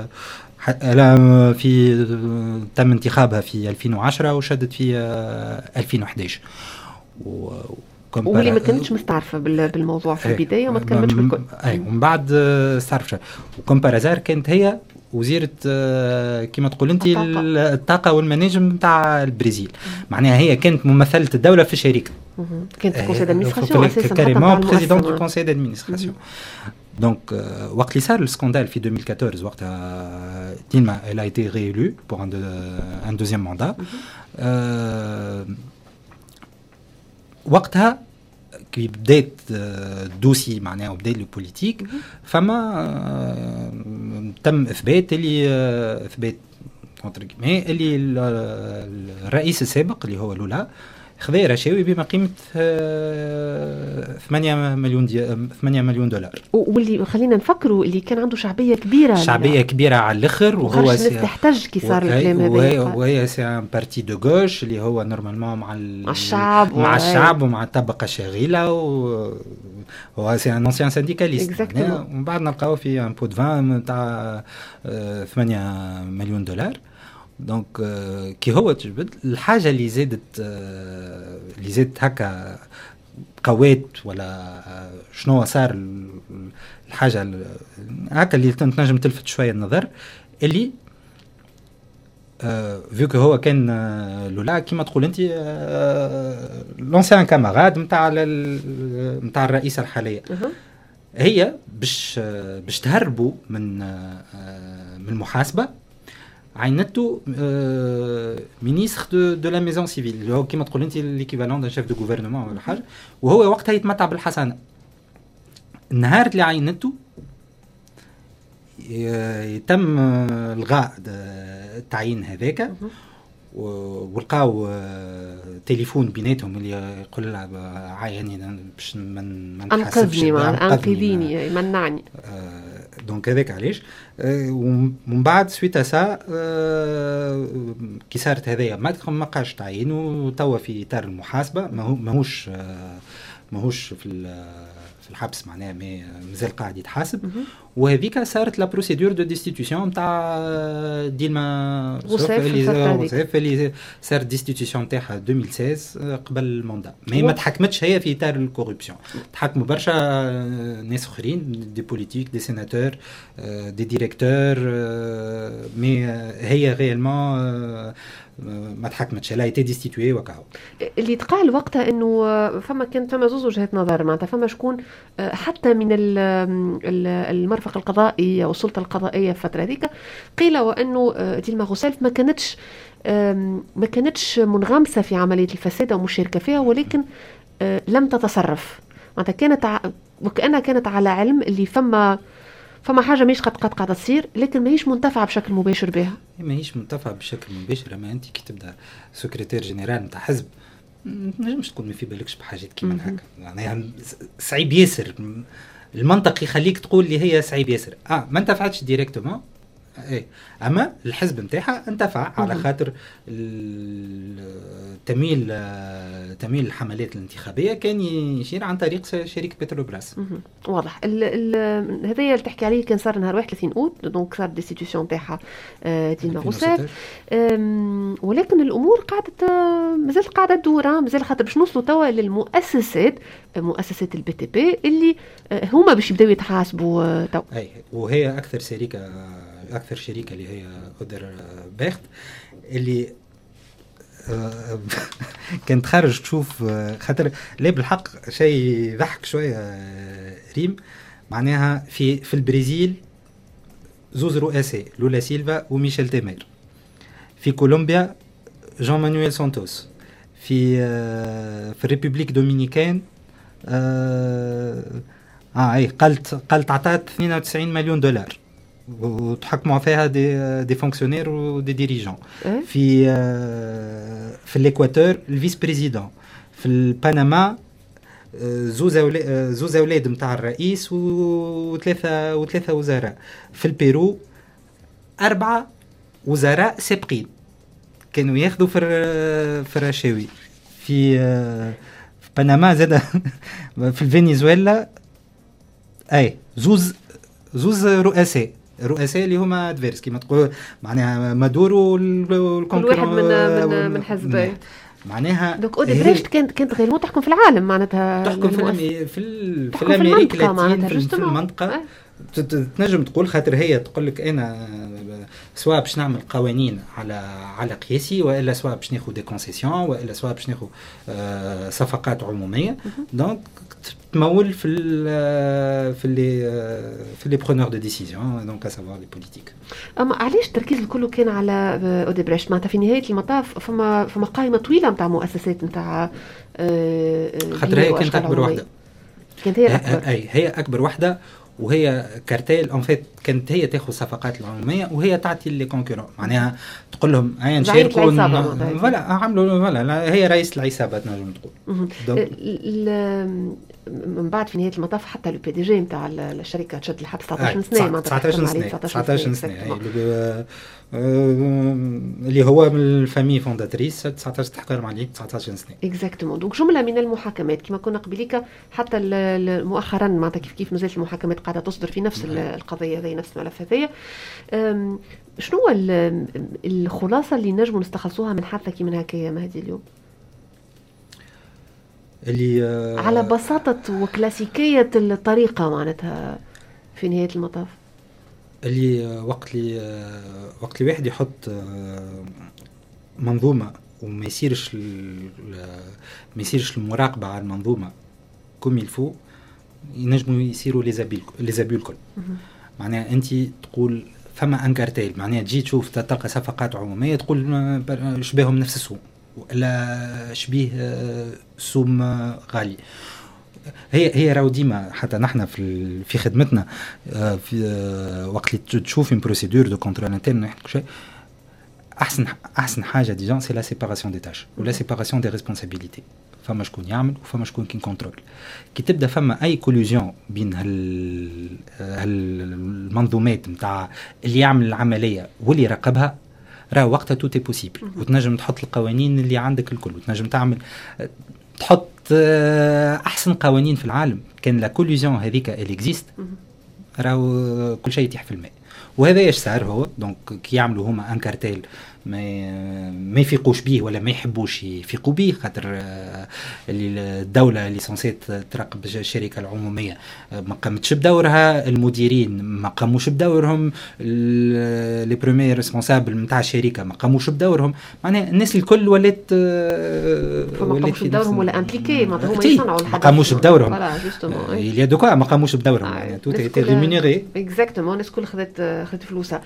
في تم انتخابها في ألفين وعشرة وشدت في ألفين وإحدى عشر، واللي ما كانتش مستعرفه بالموضوع في البدايه وما تكلمتش بالكل. اي ومن بعد استعرفت، وكومبارازار كانت هي وزيره كما تقول انت الطاقه والمناجم نتاع البرازيل، معناها هي كانت ممثله الدوله في الشركه، كانت كونسي دادمينستراسيون اساسا كاريمون بريزيدون دو كونسي دادمينستراسيون. دونك وقت اللي صار السكاندال في ألفين وأربعطاش وقتها ديما elle a été réélue pour un, de, un deuxième mandat. euh, وقتها كي بدات دوسي معناها وبدا لو بوليتيك، فما تم اثبات اللي اثبات كونتر كيمي اللي الرئيس السابق اللي هو لولا خذا رشاوي بما قيمه ثمانية مليون دي ثمانية مليون دولار، واللي خلينا نفكروا اللي كان عنده شعبيه كبيره شعبيه كبيره على الاخر، وهو تحتاج كي صار الكلام هذا، وهي سي ان بارتي دو غوش اللي هو نورمالمون مع مع الشعب مع الشعب ومع الطبقه الشاغله، وهو سي ان انسيان سانديكاليست، ومن بعد نلقاو في ان بو دو فان تاع ثمانية مليون دولار. دونك كي هو تجبد الحاجه اللي زادت اللي زادت هكا قوات ولا شنو صار الحاجه هكا اللي تنجم تلفت شويه النظر، اللي فيو هو كان لولا كيما تقول انت لونسيان كاماراد نتاع نتاع الرئيسه الحاليه، هي باش باش تهربوا من من المحاسبه عينتو مينيستر دو دو لا ميزون سيفيل اللي هو كيما تقول انت ليكيفالون دان شيف دو غوفرنمون ولا حاجه، وهو وقتها يتمتع بالحسنه. النهار اللي عينتو يتم الغاء التعيين هذاك، ولقاو تليفون بيناتهم اللي يقول لها عيني باش من انقذني انقذيني منعني. دونك هذاك علاش ومن بعد سويت سا كي صارت هذايا ما بقاش تعيين، وتوا في اطار المحاسبه ماهوش ماهوش في في الحبس معناها مازال قاعد يتحاسب، وهذيك صارت لا بروسيدور دو ديستيتيوشن نتاع ديلما روسيف اللي صار ديستيتيوشن نتاعها ألفين وستة عشر قبل الموندا، مي ما تحكمتش هي في اطار الكوربسيون، تحكموا برشا ناس اخرين دي بوليتيك دي سيناتور دي ديريكتور، مي هي ريالمون ما تحكمتش، لا ايتي ديستيتوي وكاو. اللي تقال وقتها انه فما كانت فما زوج وجهات نظر، معناتها فما شكون حتى من المرفق القضائي او السلطه القضائيه في الفتره هذيك قيل وانه ديلما روسيف ما كانتش ما كانتش منغمسه في عمليه الفساد او مشاركه فيها، ولكن لم تتصرف، معناتها كانت وكانها كانت على علم اللي فما فما حاجه مش قد قد قاعده تصير، لكن ماهيش منتفعه بشكل مباشر بها. ماهيش منتفعه بشكل مباشر، اما انت كي تبدا سكرتير جنرال نتاع حزب ما نجمش تكون ما في بالكش بحاجات كيما هكا، يعني صعيب ياسر، المنطق يخليك تقول لي هي صعيب ياسر اه ما انتفعتش ديريكتومون، اي اما الحزب نتاعها انتفع على خاطر تميل تميل الحملات الانتخابيه كان يشير عن طريق شركه بتروبراس. واضح. هذا اللي تحكي عليه كان صار نهار واحد وثلاثين اوت، دونك صار ديستيتيوشن تاعها دينا روسيف، ولكن الامور قاعده مازالت قاعده تدور، مازال خاطر باش نوصلوا توا للمؤسسات، مؤسسات البي تي بي اللي هما باش يبداو يتحاسبوا توا. اي وهي اكثر شركه اكثر شركه اللي هي اودر بيخت اللي كانت خارج تشوف خاطر لا بالحق شيء يضحك شويه ريم، معناها في في البرازيل زوز رؤساء لولا سيلفا وميشيل تيمير، في كولومبيا جان مانويل سانتوس، في في الريبوبليك دومينيكان اه اي قالت قالت عطات اثنين وتسعين مليون دولار وتحكموا فيها دي دي فونكسيونير ودي ديريجون. أه؟ في في الاكواتور الفيس بريزيدون، في البنما زوز اولاد زوز اولاد نتاع الرئيس وثلاثه وثلاثه وزراء، في البيرو اربعه وزراء سابقين كانوا ياخذوا في في الرشاوي، في في بنما زاد في الفنزويلا اي زوز زوز رؤساء رؤساء اللي هما ادفيرس كما تقول، معناها مادورو كل واحد من من من حزبين معناها. دونك اودبريشت كانت كانت غير تحكم في العالم، معناتها تحكم في الامي في ال في الامريكا اللاتين في المنطقه. تنجم تقول خاطر هي تقول لك انا سواء باش نعمل قوانين على على قياسي، والا سواء باش ناخذ دي كونسيسيون، والا سواء باش ناخذ آه صفقات عموميه. دونك تمول في ال في لي في لي برونور دو ديسيزيون، دونك اسافوار لي بوليتيك. اما علاش التركيز الكل كان على اودبريشت؟ معناتها في نهايه المطاف فما فما قائمه طويله نتاع مؤسسات نتاع خاطر هي كانت اكبر واحده، كانت هي اكبر اي هي اكبر واحده، وهي كارتيل ان فيت كانت هي تاخذ الصفقات العموميه وهي تعطي لي كونكورون، معناها تقول لهم اي نشاركوا فوالا عملوا فوالا هي رئيس العصابات نجم تقول. من بعد في نهايه المطاف حتى لو بي دي جي نتاع الشركه تشد الحبس تسعطاش سنه، معناتها تسعطاش سنه تسعطاش سنه اللي هو من الفامي فونداتريس تسعطاش تحكم عليه تسعطاش سنه اكزاكتومون. دونك جمله من المحاكمات كما كنا قبليك حتى مؤخرا، معناتها كيف كيف مازالت المحاكمات قاعده تصدر في نفس القضيه هذه نفس الملف هذايا. شنو الخلاصه اللي نجموا نستخلصوها من حادثه من هكايا مهدي اليوم؟ اللي على بساطه وكلاسيكيه الطريقه، معناتها في نهايه المطاف اللي وقت لي وقت لي واحد يحط منظومه وما يصيرش ما يصيرش المراقبه على المنظومه كم يلفو، ينجموا يصيروا لي زابيل لي زابيل الكل. معناها انت تقول فما ان كارتيل، معناها تجي تشوف تلقى صفقات عموميه تقول شبيهم نفس السوم ولا شبيه سوم غالي. هي هي راهو ديما حتى نحن في في خدمتنا في وقت اللي تشوف ان بروسيدور دو كونترول انترن نحكي شيء احسن احسن حاجه ديجون سي لا سيباراسيون دي تاش ولا سيباراسيون دي ريسبونسابيلتي. فما شكون يعمل وفما شكون كي كونترول. كي تبدا فما اي كولوزيون بين هال هالمنظومات نتاع اللي يعمل العمليه واللي يراقبها، راه وقتها تو تي بوسيبل، وتنجم تحط القوانين اللي عندك الكل، وتنجم تعمل تحط احسن قوانين في العالم. كان لا كولوزيون هذيك اللي اكزيست راهو كل شيء يتيح في الماء. وهذا ايش صار هو دونك كي يعملوا هما ان كارتيل ما ما يفيقوش به ولا ما يحبوش يفيقوا به، خاطر اللي الدوله اللي سونسيت تراقب الشركه العموميه ما قامتش بدورها، المديرين ما قاموش بدورهم، لي بريمير ريسبونسابل نتاع الشركه ما قاموش بدورهم. معناها الناس الكل ولات ما قاموش بدورهم ولا امبليكي، ما هما يصنعوا الحدث ما قاموش بدورهم. فوالا جوستومون اللي دوكا ما قاموش بدورهم، يعني تو تي ريمونيري اكزاكتومون. الناس الكل خذت خذت فلوسها.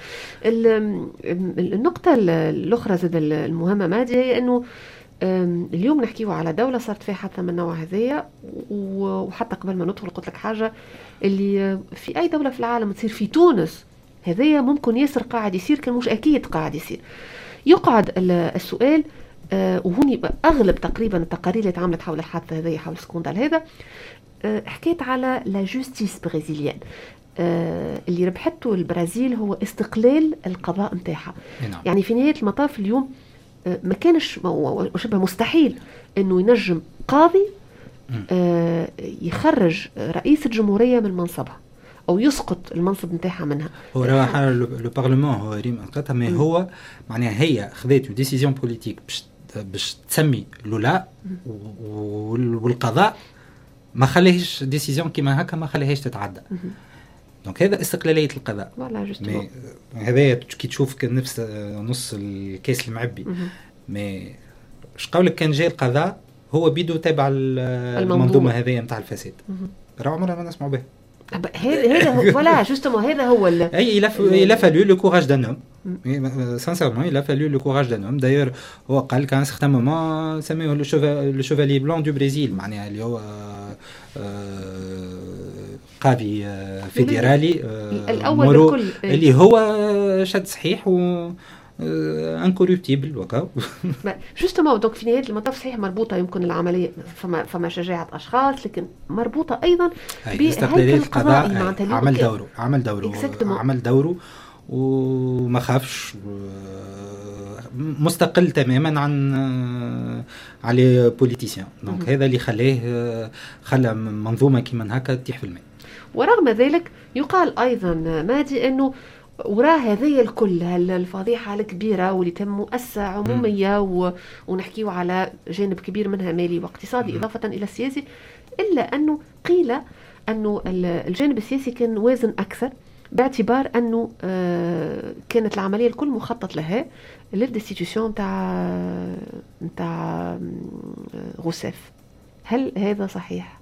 النقطه الاخرى زاد المهمه مادي هي انه اليوم نحكيو على دوله صارت فيها حتى من النوع هذايا، وحتى قبل ما ندخل قلت لك حاجه اللي في اي دوله في العالم تصير في تونس هذايا ممكن ياسر قاعد يصير، كان مش اكيد قاعد يصير. يقعد السؤال وهوني اغلب تقريبا التقارير اللي تعملت حول الحادثه هذايا حول السكوندال هذا حكيت على لا جوستيس برازيليان. آه اللي ربحته البرازيل هو استقلال القضاء متاعها. نعم. يعني في نهاية المطاف اليوم آه ما كانش شبه مستحيل انه ينجم قاضي آه يخرج رئيس الجمهورية من منصبها او يسقط المنصب نتاعها منها. هو راه لو بارلمان هو ريم انقطع، ما هو معناها هي خذت ديسيزيون بوليتيك باش باش تسمي لولا، والقضاء ما خليهش ديسيزيون كيما هكا، ما خليهاش تتعدى. دونك هذا استقلاليه القضاء. فوالا جوستومون هذا كي تشوف كان نفس نص الكيس المعبي. مي اش قولك كان جاي القضاء هو بيدو تابع المنظومه هذه نتاع الفساد، راه عمرنا ما نسمعوا به. هذا هذا فوالا جوستومون هذا هو اي il a fallu le courage d'un homme. Sincèrement, il a fallu le courage d'un homme. D'ailleurs, هو قال qu'à un certain moment سميه le chevalier blanc du Brésil، معناها اللي هو قاضي فيدرالي الاول بالكل اللي هو شد صحيح و انكوريبتيبل وكا. جوستومون دونك في نهايه المطاف صحيح مربوطه يمكن العمليه فما فما شجاعه اشخاص، لكن مربوطه ايضا باستقلاليه القضاء. عمل دوره عمل دوره عمل دوره وما خافش، مستقل تماما عن على بوليتيسيان. دونك هذا اللي خلاه خلى منظومه كيما هكا تطيح في الماء. ورغم ذلك يقال ايضا مادي انه وراء هذه الكل الفضيحة الكبيرة واللي تم مؤسسة عمومية و... ونحكيه على جانب كبير منها مالي واقتصادي م. إضافة إلى السياسي، إلا أنه قيل أنه الجانب السياسي كان وازن أكثر، باعتبار أنه آه كانت العملية الكل مخطط لها للديستيتيوشن متاع متاع غوسيف. هل هذا صحيح؟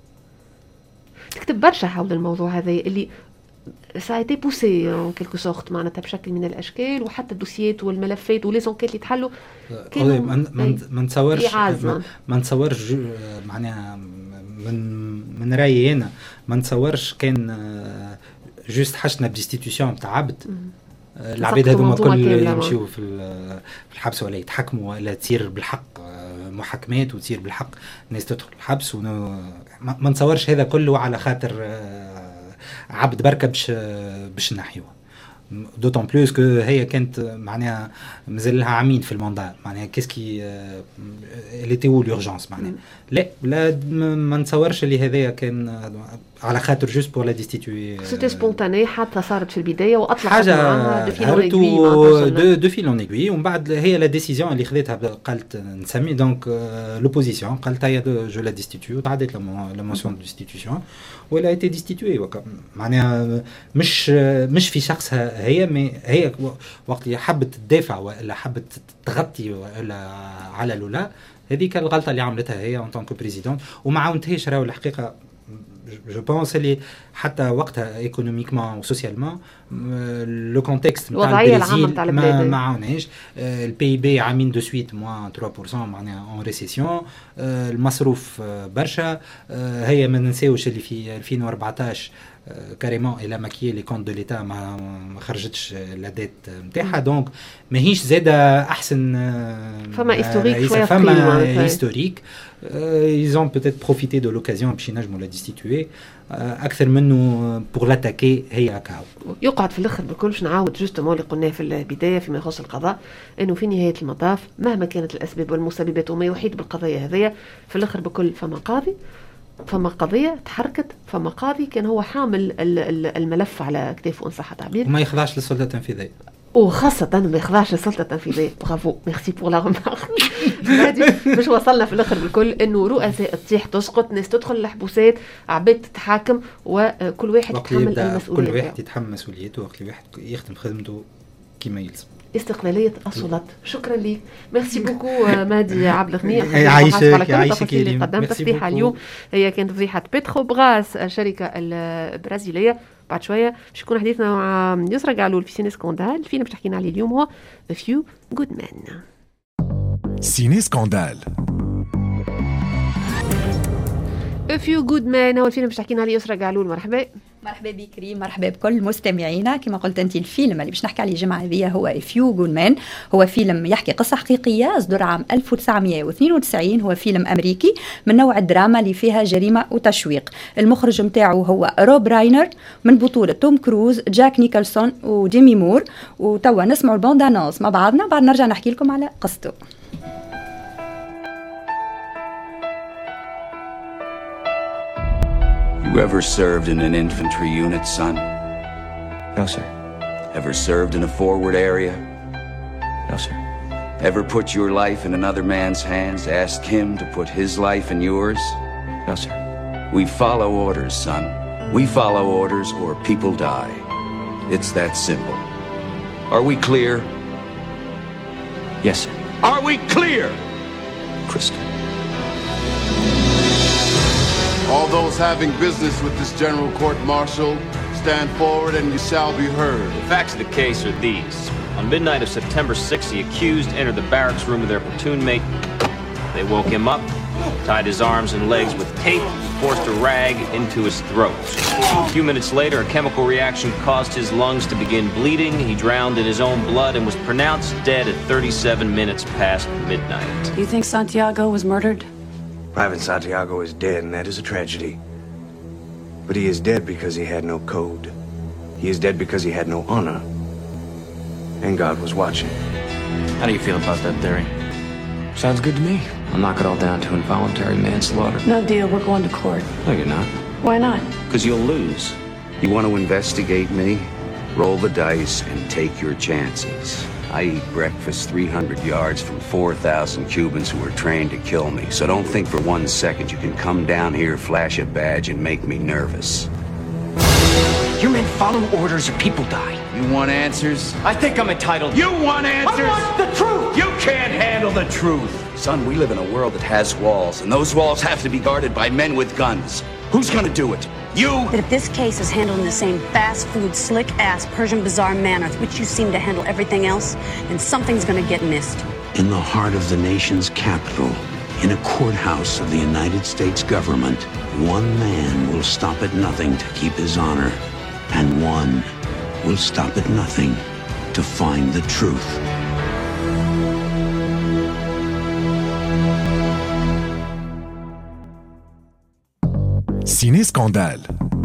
تكتب برشا حول الموضوع هذا اللي ça a été poussé en quelque sorte معناتها بشكل من الاشكال، وحتى الدوسيات والملفات وليزونكيت اللي تحلوا كانوا ما نتصورش ما نتصورش معناها من من رايي انا ما نتصورش كان جوست حشنا بديستيتيوشن تاع عبد العباد هذوما الكل يمشيوا في الحبس ولا يتحكموا ولا تصير بالحق محاكمات وتصير بالحق الناس تدخل الحبس. ما نتصورش هذا كله على خاطر عبد بركة باش باش نحيوه، دوتون بلوس كو هي كانت معناها مازال لها عامين في الموندال، معناها كيسكي اللي تيو لورجانس معناها لا لا ما نتصورش اللي هذايا كان على خاطر جوست بور لا ديستيتوي. سيتي سبونتاني حتى صارت في البدايه واطلقت معها دو فيلون ايغوي دو فيلون ايغوي، ومن بعد هي لا ديسيزيون اللي خذتها قالت نسمي دونك لوبوزيسيون قالت هي جو لا ديستيتيو، تعدت لا مونسيون ديستيتيوشن ولا ايتي ديستيتوي معناها مش مش في شخصها هي، مي هي وقت اللي حبت تدافع ولا حبت تغطي ولا على لولا، هذيك الغلطه اللي عملتها هي ان طونك بريزيدون وما عاونتهاش. راهو الحقيقه جو بونس اللي حتى وقتها ايكونوميكمون وسوسيالمون لو كونتكست نتاع البرازيل ما ما عاوناش. البي بي عامين دو سويت موان ثلاثة بالمئة معناها اون ريسيسيون، المصروف برشا. هي ما ننساوش اللي في ألفين وأربعطاش كاريمون الى ماكيي لي كونت دو ليتا ما خرجتش لا ديت نتاعها، دونك ماهيش زاده احسن. فما هيستوريك شويه، فما هيستوريك ils ont peut-être profité de l'occasion باش ينجموا لا ديستيتوي اكثر منه بور لاتاكي. هي هكا يقعد في الاخر بكل باش نعاود جوستومون اللي قلناه في البدايه فيما يخص القضاء، انه في نهايه المطاف مهما كانت الاسباب والمسببات وما يحيط بالقضيه هذيا، في الاخر بكل فما قاضي، فما قضيه تحركت، فما قاضي كان هو حامل الملف على كتافه ان صح التعبير، وما يخضعش للسلطه التنفيذيه، وخاصة ما يخضعش للسلطة التنفيذية. برافو، ميرسي بور لا رمارك. باش وصلنا في الآخر بالكل إنه رؤساء تطيح تسقط، ناس تدخل الحبوسات، عباد تتحاكم، وكل واحد يتحمل المسؤولية. كل واحد يتحمل مسؤوليته، وكل واحد يخدم خدمته كما يلزم. استقلالية السلطات. شكرا لك، ميرسي بوكو مهدي عبد الغني. يعيشك يعيشك اللي قدمت فضيحة اليوم هي كانت فضيحة بيتروبراس الشركة البرازيلية. بعد شوية باش يكون حديثنا مع يسرى قعلول في سيني سكوندال. الفيلم باش تحكينا عليه اليوم هو A Few Good Men. سيني سكوندال A Few Good Men هو الفيلم باش تحكينا عليه يسرى قعلول. مرحبا. مرحبا بك كريم، مرحبا بكل مستمعينا. كما قلت انت الفيلم اللي باش نحكي عليه الجمعه هذه هو فيو جود مان. هو فيلم يحكي قصه حقيقيه، اصدر عام ألف وتسعمائة واثنين وتسعين. هو فيلم امريكي من نوع الدراما اللي فيها جريمه وتشويق. المخرج نتاعو هو روب راينر، من بطوله توم كروز، جاك نيكلسون وديمي مور. وتوا نسمعوا البوند انونس مع بعضنا وبعد نرجع نحكي لكم على قصته. You ever served in an infantry unit, son? No, sir. Ever served in a forward area? No, sir. Ever put your life in another man's hands, asked him to put his life in yours? No, sir. We follow orders, son. We follow orders or people die. It's that simple. Are we clear? Yes, sir. Are we clear? Crystal. All those having business with this General Court-Martial, stand forward and you shall be heard. The facts of the case are these. On midnight of September sixth, the accused entered the barracks room of their platoon mate. They woke him up, tied his arms and legs with tape, and forced a rag into his throat. A few minutes later, a chemical reaction caused his lungs to begin bleeding. He drowned in his own blood and was pronounced dead at thirty-seven minutes past midnight. Do you think Santiago was murdered? Private Santiago is dead, and that is a tragedy. But he is dead because he had no code. He is dead because he had no honor. And God was watching. How do you feel about that theory? Sounds good to me. I'll knock it all down to involuntary manslaughter. No deal, we're going to court. No, you're not. Why not? Because you'll lose. You want to investigate me? Roll the dice and take your chances. I eat breakfast three hundred yards from four thousand Cubans who are trained to kill me. So don't think for one second you can come down here, flash a badge, and make me nervous. You men follow orders or people die. You want answers? I think I'm entitled. You want answers? I want the truth! You can't handle the truth. Son, we live in a world that has walls, and those walls have to be guarded by men with guns. Who's gonna do it? You? That if this case is handled in the same fast food, slick-ass, Persian bazaar manner with which you seem to handle everything else, then something's gonna get missed. In the heart of the nation's capital, in a courthouse of the United States government, one man will stop at nothing to keep his honor, and one will stop at nothing to find the truth. سيني سكاندال.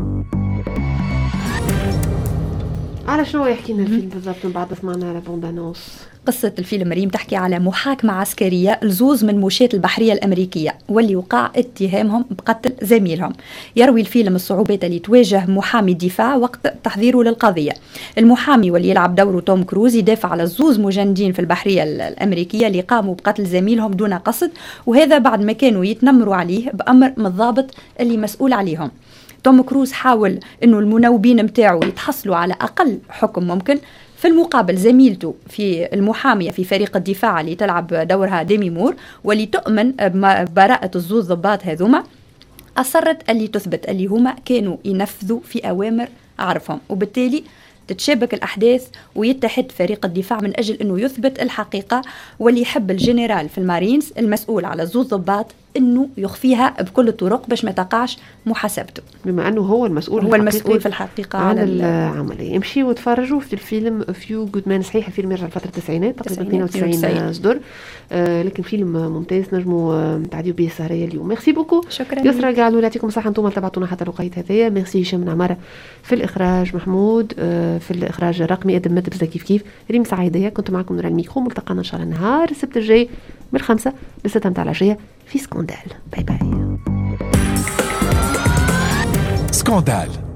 على شنو يحكي لنا الفيلم بالضبط من بعد سمعنا على بوندانوس؟ قصة الفيلم مريم تحكي على محاكمة عسكرية لزوز من موشات البحرية الأمريكية واللي وقع اتهامهم بقتل زميلهم. يروي الفيلم الصعوبات اللي تواجه محامي الدفاع وقت تحضيره للقضية. المحامي واللي يلعب دوره توم كروز يدافع على الزوز مجندين في البحرية الأمريكية اللي قاموا بقتل زميلهم دون قصد، وهذا بعد ما كانوا يتنمروا عليه بأمر من الضابط اللي مسؤول عليهم. توم كروز حاول انه المناوبين متاعه يتحصلوا على اقل حكم ممكن. في المقابل زميلته في المحامية في فريق الدفاع اللي تلعب دورها ديمي مور واللي تؤمن ببراءة الزوز ضباط هذوما أصرت اللي تثبت اللي هما كانوا ينفذوا في أوامر عرفهم، وبالتالي تتشابك الأحداث ويتحد فريق الدفاع من أجل أنه يثبت الحقيقة. واللي يحب الجنرال في المارينز المسؤول على زوز ضباط أنه يخفيها بكل الطرق باش ما تقعش محاسبته، بما أنه هو المسؤول هو المسؤول في الحقيقة عن العملية. امشي وتفرجوا في الفيلم فيو جود مان. صحيح الفيلم يرجع لفترة التسعينات تقريبا اثنين وتسعين صدر، آه لكن فيلم ممتاز نجموا تعديوا به السهرية اليوم. ميرسي بوكو. شكرا. يسرى قالوا يعطيكم الصحة انتم تبعتونا حتى لقيت هذايا. ميرسي هشام من عمارة في الإخراج، محمود آه في الإخراج الرقمي، قدم مدبزة كيف كيف، ريم سعيدية كنت معكم من الميكرو. ملتقانا إن شاء الله نهار السبت الجاي من الخمسة لستة متاع العشية في سكاندال. باي باي. سكاندال